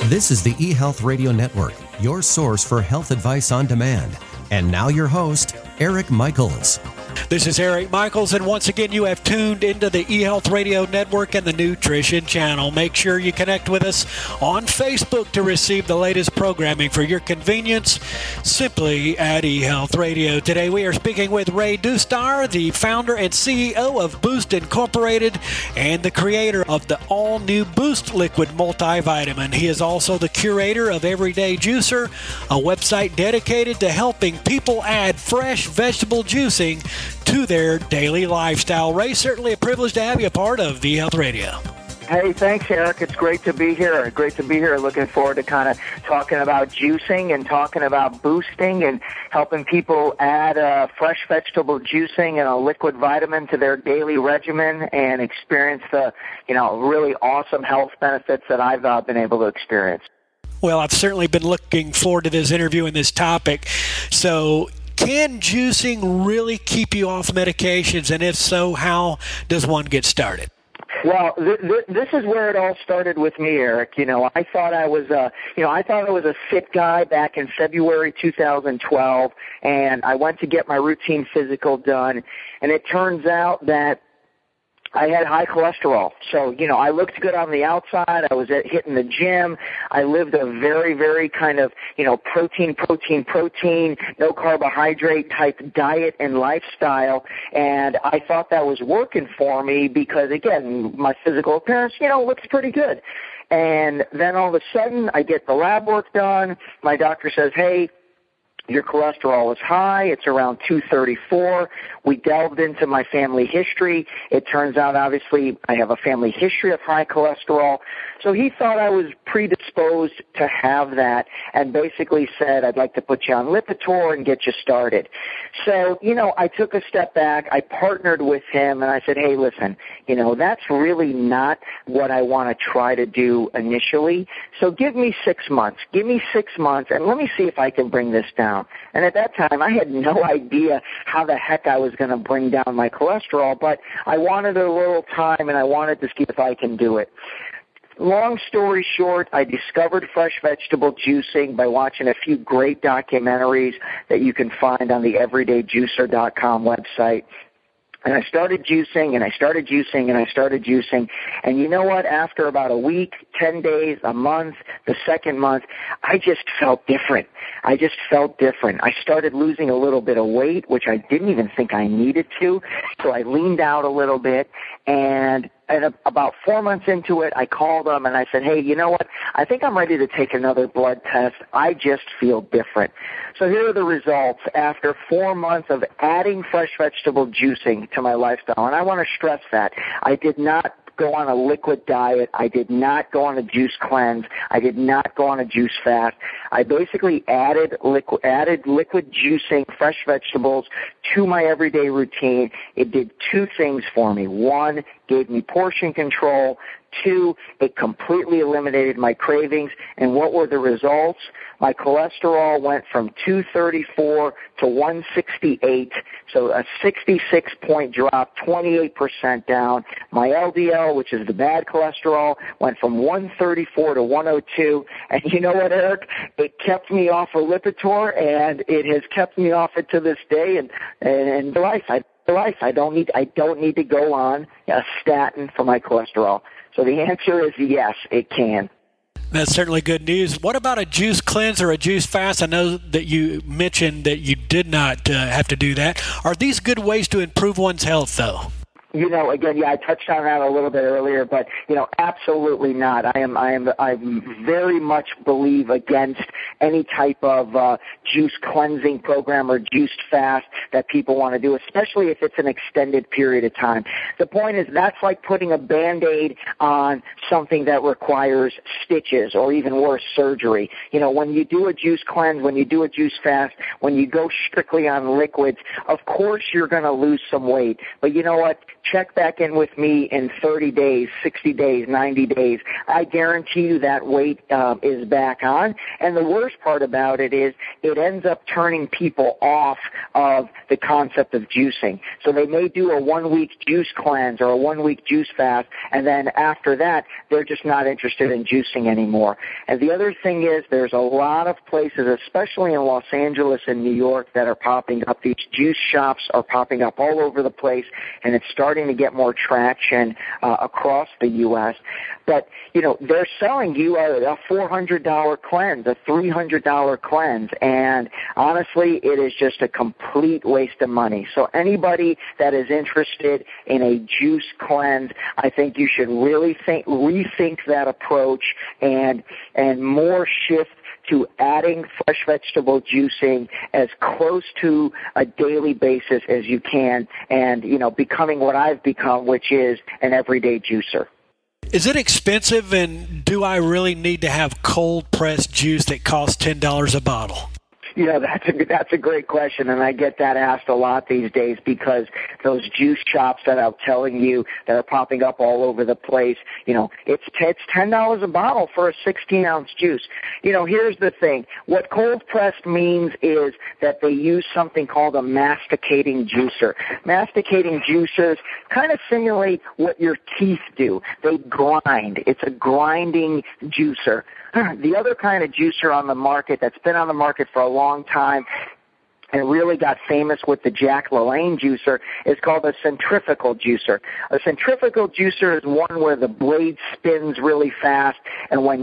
This is the eHealth Radio Network, your source for health advice on demand. And now your host, Eric Michaels. This is Eric Michaels, and once again, you have tuned into the eHealth Radio Network and the Nutrition Channel. Make sure you connect with us on Facebook to receive the latest programming for your convenience, simply at eHealth Radio. Today, we are speaking with Ray Dustar, the founder and CEO of Boost Incorporated and the creator of the all-new Boost Liquid Multivitamin. He is also the curator of Everyday Juicer, a website dedicated to helping people add fresh vegetable juicing to their daily lifestyle. Ray, certainly a privilege to have you a part of eHealth Radio. Hey, thanks, Eric. It's great to be here. Looking forward to kind of talking about juicing and talking about boosting and helping people add fresh vegetable juicing and a liquid vitamin to their daily regimen and experience the, really awesome health benefits that I've been able to experience. Well, I've certainly been looking forward to this interview and this topic. So, can juicing really keep you off medications? And if so, how does one get started? Well, this is where it all started with me, Eric. I thought I was a fit guy back in February 2012, and I went to get my routine physical done, and it turns out that I had high cholesterol. So, I looked good on the outside. I was hitting the gym. I lived a very, very kind of, protein, no carbohydrate type diet and lifestyle. And I thought that was working for me because, again, my physical appearance, looks pretty good. And then all of a sudden I get the lab work done. My doctor says, hey, your cholesterol is high. It's around 234. We delved into my family history. It turns out, obviously, I have a family history of high cholesterol. So he thought I was predisposed to have that and basically said, I'd like to put you on Lipitor and get you started. So, I took a step back. I partnered with him and I said, hey, listen, that's really not what I want to try to do initially. So give me 6 months. Give me 6 months and let me see if I can bring this down. And at that time, I had no idea how the heck I was going to bring down my cholesterol, but I wanted a little time and I wanted to see if I can do it. Long story short, I discovered fresh vegetable juicing by watching a few great documentaries that you can find on the everydayjuicer.com website. And I started juicing, and I started juicing, and I started juicing. And you know what? After about a week, 10 days, a month, the second month, I just felt different. I started losing a little bit of weight, which I didn't even think I needed to. So I leaned out a little bit, and about 4 months into it, I called them and I said, hey, you know what? I think I'm ready to take another blood test. I just feel different. So here are the results after 4 months of adding fresh vegetable juicing to my lifestyle. And I want to stress that I did not go on a liquid diet. I did not go on a juice cleanse. I did not go on a juice fast. I basically added liquid juicing, fresh vegetables to my everyday routine. It did two things for me. One, gave me portion control. Two, it completely eliminated my cravings. And what were the results? My cholesterol went from 234 to 168, so a 66-point drop, 28% down. My LDL, which is the bad cholesterol, went from 134 to 102. And you know what, Eric? It kept me off of Lipitor, and it has kept me off it to this day. And life, I don't need to go on a statin for my cholesterol. So the answer is yes, it can. That's certainly good news. What about a juice cleanse or a juice fast? I know that you mentioned that you did not have to do that. Are these good ways to improve one's health, though? Again, I touched on that a little bit earlier, but, absolutely not. I very much believe against any type of juice cleansing program or juice fast that people want to do, especially if it's an extended period of time. The point is that's like putting a Band-Aid on something that requires stitches or even worse, surgery. When you do a juice cleanse, when you do a juice fast, when you go strictly on liquids, of course you're going to lose some weight. But you know what? check back in with me in 30 days, 60 days, 90 days. I guarantee you that weight is back on. And the worst part about it is it ends up turning people off of the concept of juicing. So they may do a 1-week juice cleanse or a 1-week juice fast, and then after that, they're just not interested in juicing anymore. And the other thing is there's a lot of places, especially in Los Angeles and New York, that are popping up. These juice shops are popping up all over the place, and it's starting to get more traction across the U.S. But, you know, they're selling you a $400 cleanse, a $300 cleanse, and honestly, it is just a complete waste of money. So anybody that is interested in a juice cleanse, I think you should really rethink that approach and more shift to adding fresh vegetable juicing as close to a daily basis as you can, and, you know, becoming what I've become, which is an everyday juicer. Is it expensive, and do I really need to have cold-pressed juice that costs $10 a bottle? You know, that's a great question, and I get that asked a lot these days because those juice shops that I'm telling you that are popping up all over the place, you know, it's $10 a bottle for a 16-ounce juice. You know, here's the thing. What cold pressed means is that they use something called a masticating juicer. Masticating juicers kind of simulate what your teeth do. They grind. It's a grinding juicer. The other kind of juicer on the market that's been on the market for a long time and really got famous with the Jack LaLanne juicer is called a centrifugal juicer. A centrifugal juicer is one where the blade spins really fast, and when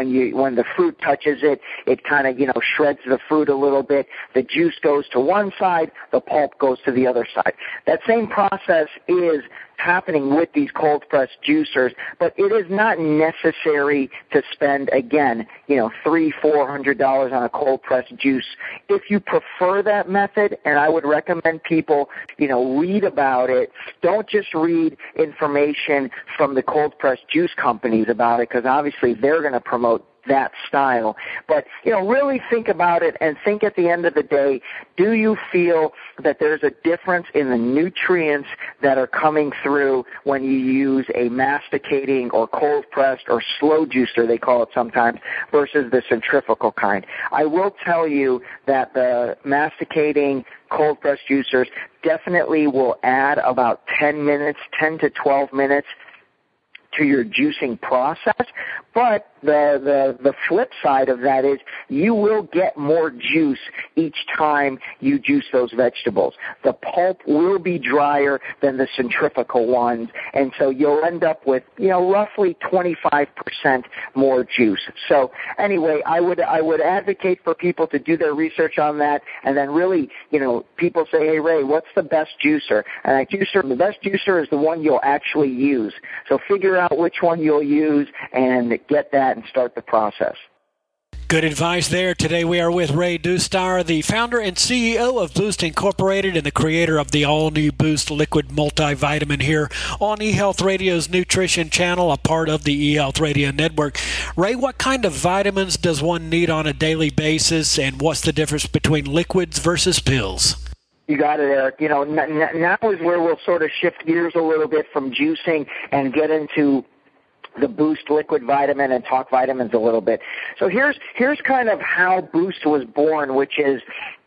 the fruit touches it, it kind of, you know, shreds the fruit a little bit. The juice goes to one side, the pulp goes to the other side. That same process is happening with these cold pressed juicers, but it is not necessary to spend, again, you know, $300-400 on a cold pressed juice. If you prefer that method, and I would recommend people, you know, read about it. Don't just read information from the cold pressed juice companies about it, because obviously they're going to promote that style. But, you know, really think about it and think at the end of the day, do you feel that there's a difference in the nutrients that are coming through when you use a masticating or cold pressed or slow juicer, they call it sometimes, versus the centrifugal kind? I will tell you that the masticating cold pressed juicers definitely will add about 10 to 12 minutes to your juicing process, but the flip side of that is you will get more juice each time you juice those vegetables. The pulp will be drier than the centrifugal ones, and so you'll end up with, you know, roughly 25% more juice. So anyway, I would advocate for people to do their research on that, and then really, you know, people say, hey, Ray, what's the best juicer? And the best juicer is the one you'll actually use. So figure out which one you'll use and get that and start the process. Good advice there. Today we are with Ray Duestar, the founder and CEO of Boost Incorporated and the creator of the all-new Boost Liquid Multivitamin here on eHealth Radio's Nutrition Channel, a part of the eHealth Radio Network. Ray, what kind of vitamins does one need on a daily basis, and what's the difference between liquids versus pills? You got it, Eric. You know, now is where we'll sort of shift gears a little bit from juicing and get into the Boost Liquid Vitamin and talk vitamins a little bit. So here's kind of how Boost was born, which is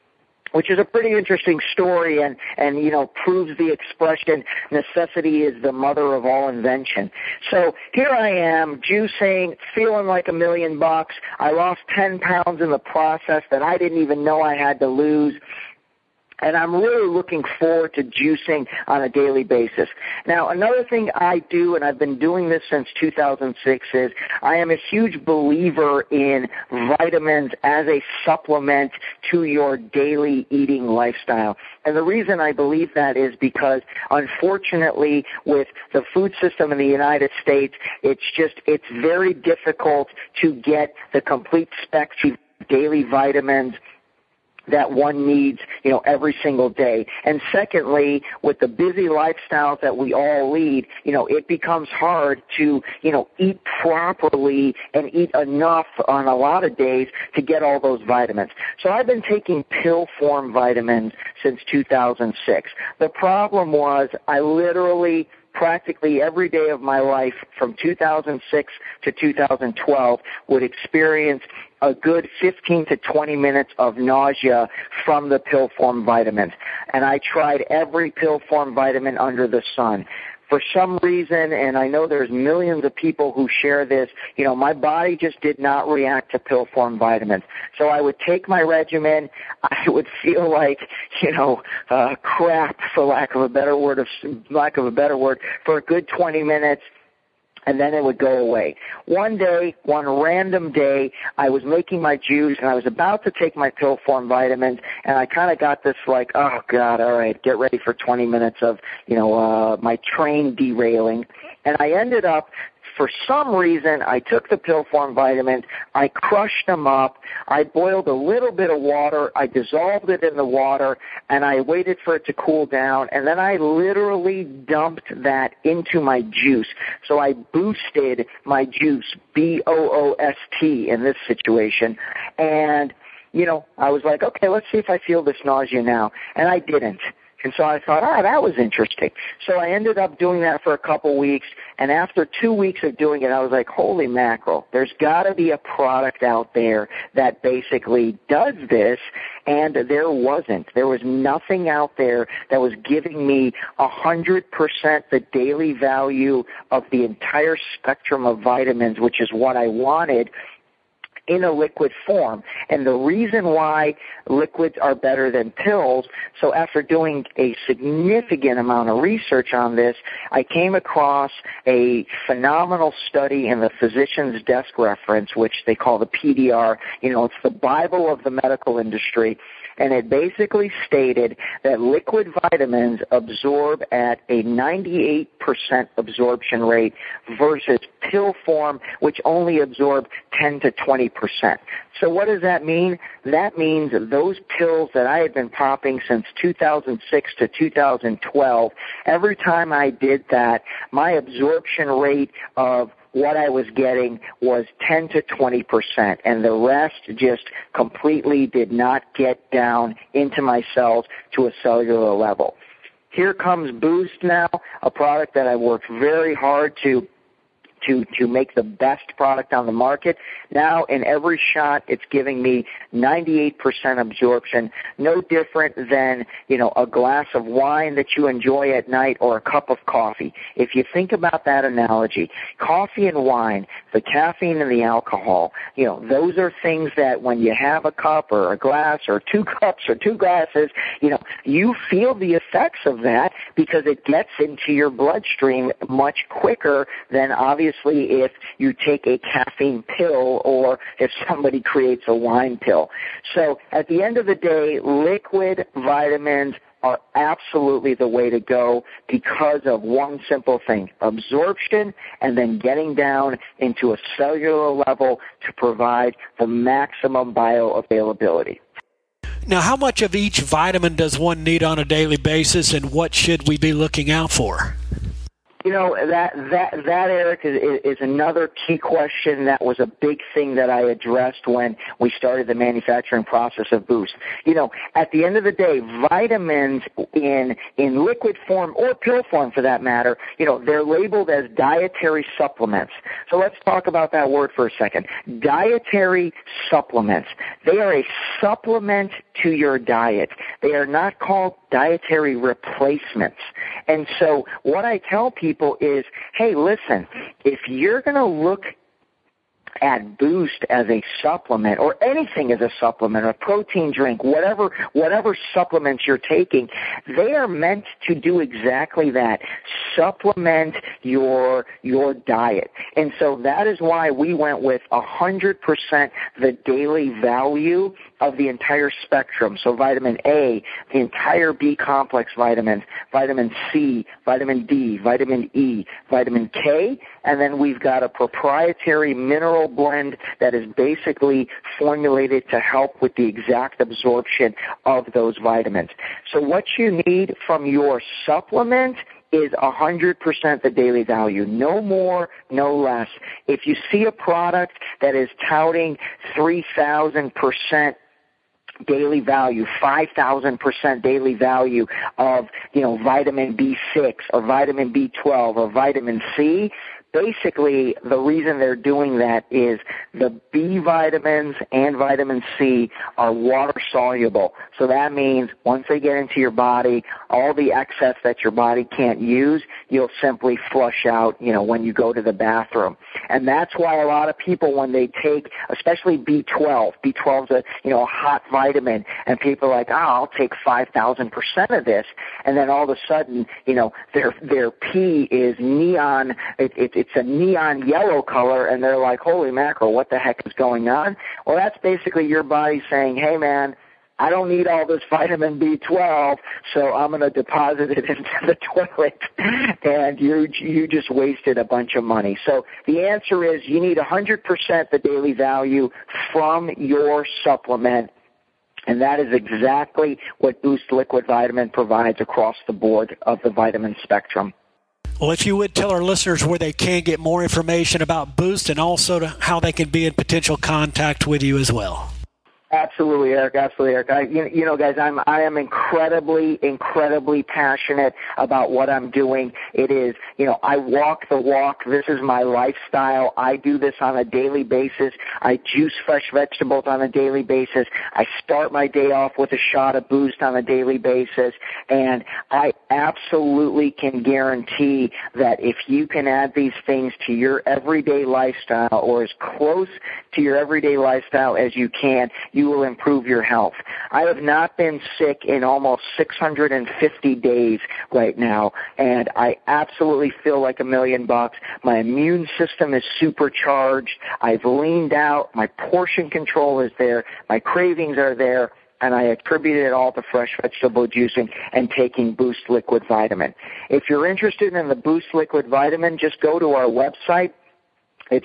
a pretty interesting story and you know, proves the expression, necessity is the mother of all invention. So here I am juicing, feeling like $1 million. I lost 10 pounds in the process that I didn't even know I had to lose. And I'm really looking forward to juicing on a daily basis. Now, another thing I do, and I've been doing this since 2006, is I am a huge believer in vitamins as a supplement to your daily eating lifestyle. And the reason I believe that is because, unfortunately, with the food system in the United States, it's very difficult to get the complete spectrum of daily vitamins that one needs, every single day. And secondly, with the busy lifestyles that we all lead, it becomes hard to, eat properly and eat enough on a lot of days to get all those vitamins. So I've been taking pill form vitamins since 2006. The problem was I literally practically every day of my life from 2006 to 2012 would experience a good 15 to 20 minutes of nausea from the pill form vitamins. And I tried every pill form vitamin under the sun. For some reason, and I know there's millions of people who share this, my body just did not react to pill form vitamins. So I would take my regimen, I would feel like, crap, for lack of a better word, for a good 20 minutes, and then it would go away. One random day, I was making my juice, and I was about to take my pill form vitamins, and I kind of got this like, oh, God, all right, get ready for 20 minutes of, my train derailing. And I ended up, for some reason, I took the pill form vitamins, I crushed them up, I boiled a little bit of water, I dissolved it in the water, and I waited for it to cool down, and then I literally dumped that into my juice. So I boosted my juice, B-O-O-S-T in this situation, and, I was like, okay, let's see if I feel this nausea now, and I didn't. And so I thought, that was interesting. So I ended up doing that for a couple weeks, and after 2 weeks of doing it, I was like, holy mackerel, there's got to be a product out there that basically does this, and there wasn't. There was nothing out there that was giving me 100% the daily value of the entire spectrum of vitamins, which is what I wanted, in a liquid form. And the reason why liquids are better than pills, so after doing a significant amount of research on this, I came across a phenomenal study in the Physician's Desk Reference, which they call the PDR. It's the Bible of the medical industry. And it basically stated that liquid vitamins absorb at a 98% absorption rate versus pill form, which only absorb 10 to 20%. So what does that mean? That means those pills that I had been popping since 2006 to 2012, every time I did that, my absorption rate of what I was getting was 10 to 20%, and the rest just completely did not get down into my cells to a cellular level. Here comes Boost now, a product that I worked very hard to make the best product on the market. Now, in every shot, it's giving me 98% absorption, no different than, a glass of wine that you enjoy at night or a cup of coffee. If you think about that analogy, coffee and wine, the caffeine and the alcohol, those are things that when you have a cup or a glass or 2 cups or 2 glasses, you feel the effects of that because it gets into your bloodstream much quicker than obviously if you take a caffeine pill or if somebody creates a wine pill. So at the end of the day, liquid vitamins are absolutely the way to go because of one simple thing, absorption and then getting down into a cellular level to provide the maximum bioavailability. Now, how much of each vitamin does one need on a daily basis, and what should we be looking out for? That Eric, is another key question. That was a big thing that I addressed when we started the manufacturing process of Boost. At the end of the day, vitamins in liquid form or pill form for that matter, they're labeled as dietary supplements. So let's talk about that word for a second. Dietary supplements. They are a supplement to your diet. They are not called dietary replacements. And so what I tell people is, hey, listen, if you're going to look at Boost as a supplement or anything as a supplement, a protein drink, whatever supplements you're taking, they are meant to do exactly that, supplement your diet. And so that is why we went with 100% the daily value of the entire spectrum. So vitamin A, the entire B complex vitamins, vitamin C, vitamin D, vitamin E, vitamin K, and then we've got a proprietary mineral natural blend that is basically formulated to help with the exact absorption of those vitamins. So what you need from your supplement is 100% the daily value. No more, no less. If you see a product that is touting 3,000% daily value, 5,000% daily value of, vitamin B6 or vitamin B12 or vitamin C, basically, the reason they're doing that is the B vitamins and vitamin C are water soluble. So that means once they get into your body, all the excess that your body can't use, you'll simply flush out, when you go to the bathroom. And that's why a lot of people, when they take, especially B12 is a hot vitamin, and people are like, I'll take 5,000% of this, and then all of a sudden, their pee is neon, it's a neon yellow color, and they're like, holy mackerel, what the heck is going on? Well, that's basically your body saying, hey, man, I don't need all this vitamin B12, so I'm going to deposit it into the toilet, and you just wasted a bunch of money. So the answer is you need 100% the daily value from your supplement, and that is exactly what Boost Liquid Vitamin provides across the board of the vitamin spectrum. Well, if you would tell our listeners where they can get more information about Boost and also how they can be in potential contact with you as well. Absolutely, Eric. Absolutely, Eric. Guys, I am incredibly passionate about what I'm doing. It is, I walk the walk. This is my lifestyle. I do this on a daily basis. I juice fresh vegetables on a daily basis. I start my day off with a shot of Boost on a daily basis. And I absolutely can guarantee that if you can add these things to your everyday lifestyle, or as close to your everyday lifestyle as you can, you will improve your health. I have not been sick in almost 650 days right now, and I absolutely feel like $1,000,000. My immune system is supercharged. I've leaned out. My portion control is there. My cravings are there. And I attribute it all to fresh vegetable juicing and taking Boost Liquid Vitamin. If you're interested in the Boost Liquid Vitamin, just go to our website. It's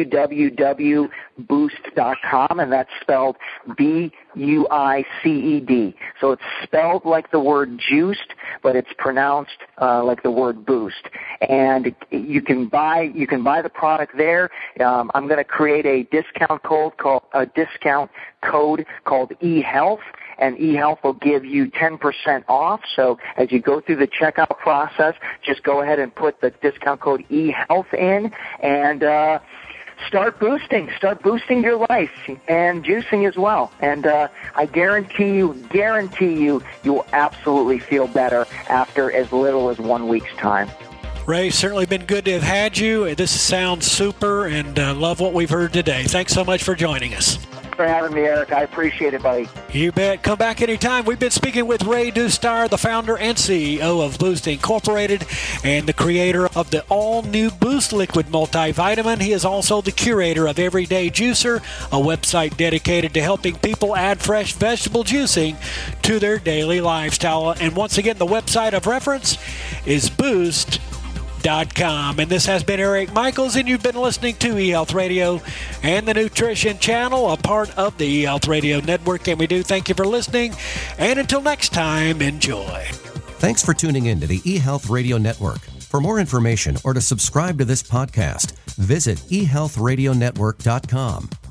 www.boost.com, and that's spelled B-U-I-C-E-D. So it's spelled like the word juiced, but it's pronounced like the word boost. And you can buy the product there. I'm going to create a discount code called eHealth. And eHealth will give you 10% off. So as you go through the checkout process, just go ahead and put the discount code eHealth in and start boosting your life and juicing as well. And I guarantee you, you will absolutely feel better after as little as 1 week's time. Ray, certainly been good to have had you. This sounds super, and love what we've heard today. Thanks so much for joining us. For having me, Eric. I appreciate it, buddy. You bet. Come back anytime. We've been speaking with Ray Dustar, the founder and CEO of Boost Incorporated and the creator of the all-new Boost Liquid Multivitamin. He is also the curator of Everyday Juicer, a website dedicated to helping people add fresh vegetable juicing to their daily lifestyle. And once again, the website of reference is Boost.com. And this has been Eric Michaels, and you've been listening to eHealth Radio and the Nutrition Channel, a part of the eHealth Radio Network. And we do thank you for listening. And until next time, enjoy. Thanks for tuning in to the eHealth Radio Network. For more information or to subscribe to this podcast, visit eHealthRadioNetwork.com.